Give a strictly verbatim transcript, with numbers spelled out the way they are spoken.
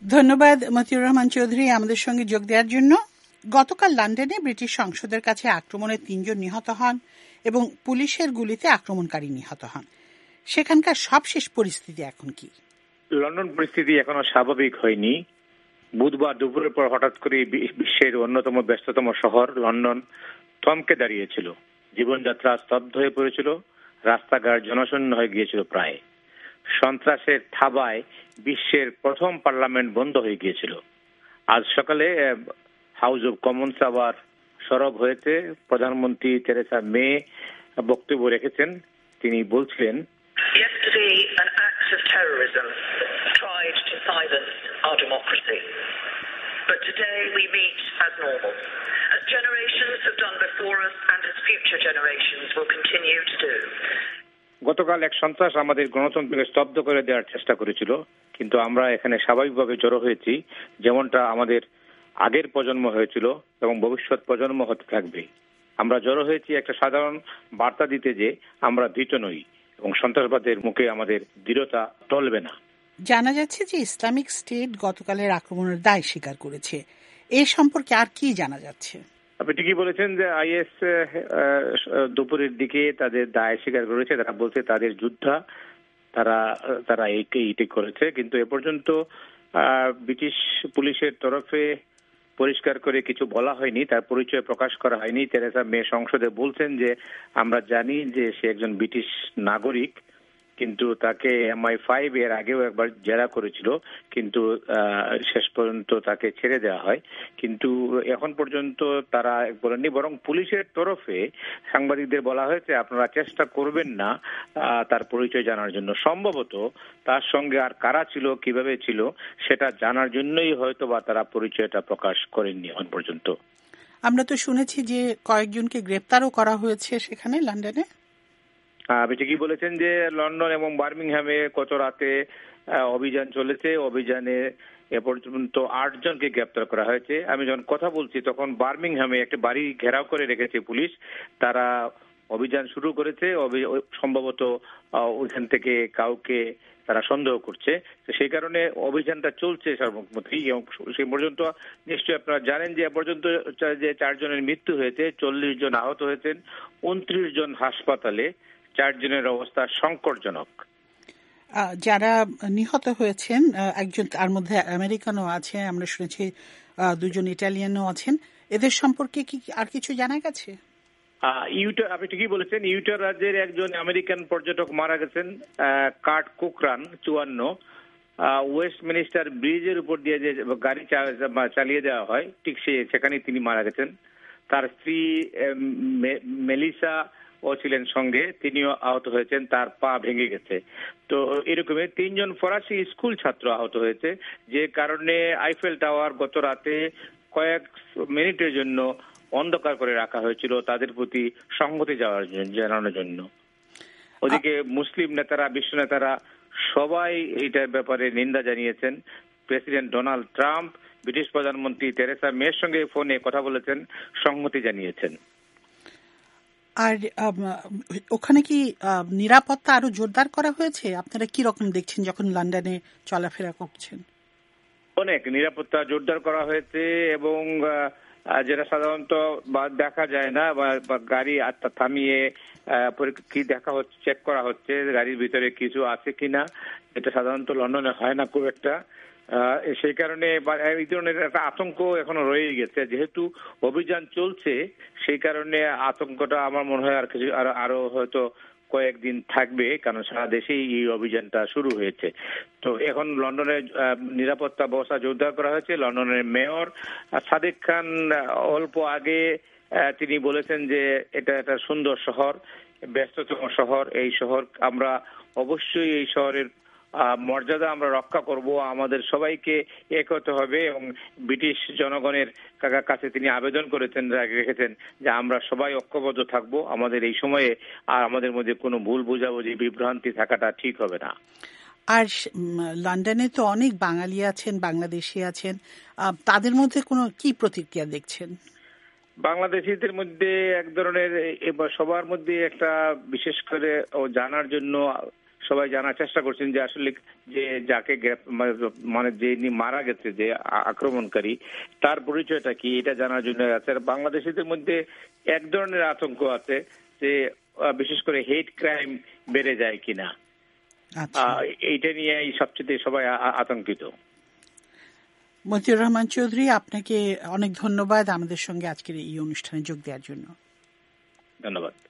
ধন্যবাদ মতিউর রহমান চৌধুরী আমাদের সঙ্গে যোগ দেওয়ার জন্য। গতকাল লন্ডনে ব্রিটিশ সংসদের কাছে আক্রমণে তিনজন নিহত হন এবং পুলিশের গুলিতে আক্রমণকারী নিহত হন। সেখানকার সবশেষ পরিস্থিতি এখন কি? লন্ডন পরিস্থিতি এখনো স্বাভাবিক হয়নি। বুধবার দুপুরের পর হঠাৎ করে বিশ্বের অন্যতম ব্যস্ততম শহর লন্ডন থমকে দাঁড়িয়েছিল। জীবনযাত্রা স্তব্ধ হয়ে পড়েছিল, রাস্তাঘাট জনশূন্য হয়ে গিয়েছিল প্রায়। সন্ত্রাসের থাবায় বিশ্বের প্রথম পার্লামেন্ট বন্ধ হয়ে গিয়েছিল। আজ সকালে হাউস অব কমন্স আবার সরব হয়েছে। প্রধানমন্ত্রী থেরেসা মে বক্তব্য রেখেছেন। তিনি বলছিলেন, Yesterday, an act of terrorism tried to silence our democracy. But today we meet as normal, as generations have done before us and as future generations will continue to do. গতকাল এক সন্ত্রাস আমাদের গণতন্ত্রকে স্তব্ধ করে দেওয়ার চেষ্টা করেছিল, কিন্তু আমরা এখানে স্বাভাবিকভাবে জড়ো হয়েছি, যেমনটা আমাদের আগের প্রজন্ম হয়েছিল এবং ভবিষ্যৎ প্রজন্ম হতে থাকবে। আমরা জড়ো হয়েছি একটা সাধারণ বার্তা দিতে যে আমরা ভীত নই এবং সন্ত্রাসবাদের মুখে আমাদের দৃঢ়তা টলবে না। জানা যাচ্ছে যে ইসলামিক স্টেট গতকালের আক্রমণের দায় স্বীকার করেছে। এই সম্পর্কে আর কি জানা যাচ্ছে? আপনি ঠিকই বলেছেন যে আইএস দুপুরের দিকে তাদের দায় স্বীকার করেছে। তারা বলছে তাদের যোদ্ধা, তারা তারা এইটি করেছে, কিন্তু এ পর্যন্ত ব্রিটিশ পুলিশের তরফে পরিষ্কার করে কিছু বলা হয়নি, তার পরিচয় প্রকাশ করা হয়নি। থেরেসা মে সংসদে বলছেন যে আমরা জানি যে সে একজন ব্রিটিশ নাগরিক, কিন্তু তাকে এমআই ফাইভ এর আগেও একবার জেরা করেছিল, কিন্তু শেষ পর্যন্ত তাকে ছেড়ে দেওয়া হয়। কিন্তু এখন পর্যন্ত তারা বলেননি, বরং পুলিশের তরফে সাংবাদিকদের বলা হয়েছে আপনারা চেষ্টা করবেন না তার পরিচয় জানার জন্য। সম্ভবত তার সঙ্গে আর কারা ছিল, কিভাবে ছিল সেটা জানার জন্যই হয়তো বা তারা পরিচয়টা প্রকাশ করেননি এখন পর্যন্ত। আমরা তো শুনেছি যে কয়েকজনকে গ্রেপ্তারও করা হয়েছে সেখানে লন্ডনে। আপনি ঠিকই বলেছেন যে লন্ডন এবং বার্মিংহামে গত রাতে অভিযান চলেছে। অভিযানে এ পর্যন্ত আট জনকে গ্রেপ্তার করা হয়েছে। আমি যখন কথা বলছি তখন বার্মিংহামে একটা বাড়ি ঘেরাও করে রেখেছে পুলিশ। তারা অভিযান শুরু করেছে, সম্ভবত ওইখান থেকে কাউকে তারা সন্দেহ করছে, সেই কারণে অভিযানটা চলছে সর্বমোটাই। সেই পর্যন্ত নিশ্চয়ই আপনারা জানেন যে এ পর্যন্ত যে চারজনের মৃত্যু হয়েছে, চল্লিশ জন আহত হয়েছেন, উনত্রিশ জন হাসপাতালে, চারজনের অবস্থা সংকটজনক। যারা নিহত হয়েছেন একজন তার মধ্যে আমেরিকানও আছে, আমরা শুনেছি দুজন ইটালিয়ানও আছেন। এদের সম্পর্কে কি আর কিছু জানা গেছে? ইউটার, আপনি ঠিকই বলেছেন, ইউটার রাজ্যের একজন আমেরিকান পর্যটক মারা গেছেন, কার্ট কোকরান, চুয়ান্ন। ওয়েস্টমিনিস্টার ব্রিজের উপর দিয়ে যে গাড়ি চালিয়ে দেওয়া হয় ঠিক সেখানেই তিনি মারা গেছেন। তার স্ত্রী মেলিসা ও ছিলেন সঙ্গে, তিনিও আহত হয়েছেন, তার পা ভেঙে গেছে। তো এরকমই তিনজন ফরাসি স্কুল ছাত্র আহত হয়েছে, যে কারণে আইফেল টাওয়ার গত রাতে কয়েক মিনিটের জন্য অন্ধকার করে রাখা হয়েছিল তাদের প্রতি সংহতি যাওয়ার জন্য, জানানোর জন্য। ওদিকে মুসলিম নেতারা, বিশ্ব নেতারা সবাই এইটার ব্যাপারে নিন্দা জানিয়েছেন। প্রেসিডেন্ট ডোনাল্ড ট্রাম্প ব্রিটিশ প্রধানমন্ত্রী থেরেসা মের সঙ্গে ফোনে কথা বলেছেন, সংহতি জানিয়েছেন। আর ওখানে কি নিরাপত্তা আরো জোরদার করা হয়েছে? আপনারা কি রকম দেখছেন যখন লন্ডনে চলাফেরা করছেন? অনেক নিরাপত্তা জোরদার করা হয়েছে এবং যেটা সাধারণত দেখা যায় না, বা গাড়ি থামিয়ে কি দেখা হচ্ছে, চেক করা হচ্ছে গাড়ির ভিতরে কিছু আছে কিনা, এটা সাধারণত লন্ডনে হয় না খুব একটা। সেই কারণে এই ধরনের একটা আতঙ্ক এখনো রয়ে গেছে। যেহেতু অভিযান চলছে সেই কারণে আতঙ্কটা আমার মনে হয় আর কিছু আরো হয়তো কয়েকদিন থাকবে, কারণ সারা দেশেই এই অভিযানটা শুরু হয়েছে। তো এখন লন্ডনের নিরাপত্তা ব্যবস্থা জোরদার করা হয়েছে। লন্ডনের মেয়র সাদিক খান অল্প আগে তিনি বলেছেন যে এটা একটা সুন্দর শহর, ব্যস্ততম শহর। এই শহর আমরা অবশ্যই এই শহরের মর্যাদা আমরা রক্ষা করব, আমাদের সবাইকে এক হতে হবে এবং ব্রিটিশ জনগণের কাছে তিনি আবেদন করেছেন, রেখেছেন যে আমরা সবাই ঐক্যবদ্ধ থাকবো, আমাদের এই সময়ে আর আমাদের মধ্যে কোনো ভুল বোঝাবুঝি, বিভ্রান্তি থাকাটা ঠিক হবে না। আর লন্ডনে তো অনেক বাঙালি আছেন, বাংলাদেশি আছেন, তাদের মধ্যে কোনো কি প্রতিক্রিয়া দেখছেন? বাংলাদেশিদের মধ্যে এক ধরনের সবার মধ্যে একটা বিশেষ করে জানার জন্য সবাই জানার চেষ্টা করছেন যে আসলে যে যাকে মানে যে মারা গেছে, যে আক্রমণকারী, তার পরিচয়টা কি, এটা জানার জন্য আছে। বাংলাদেশিদের মধ্যে এক ধরনের আতঙ্ক আছে যে বিশেষ করে হেট ক্রাইম বেড়ে যায় কিনা, এইটা নিয়ে সবচেয়ে সবাই আতঙ্কিত। মতিউর রহমান চৌধুরী, আপনাকে অনেক ধন্যবাদ আমাদের সঙ্গে আজকের এই অনুষ্ঠানে যোগ দেওয়ার জন্য। ধন্যবাদ।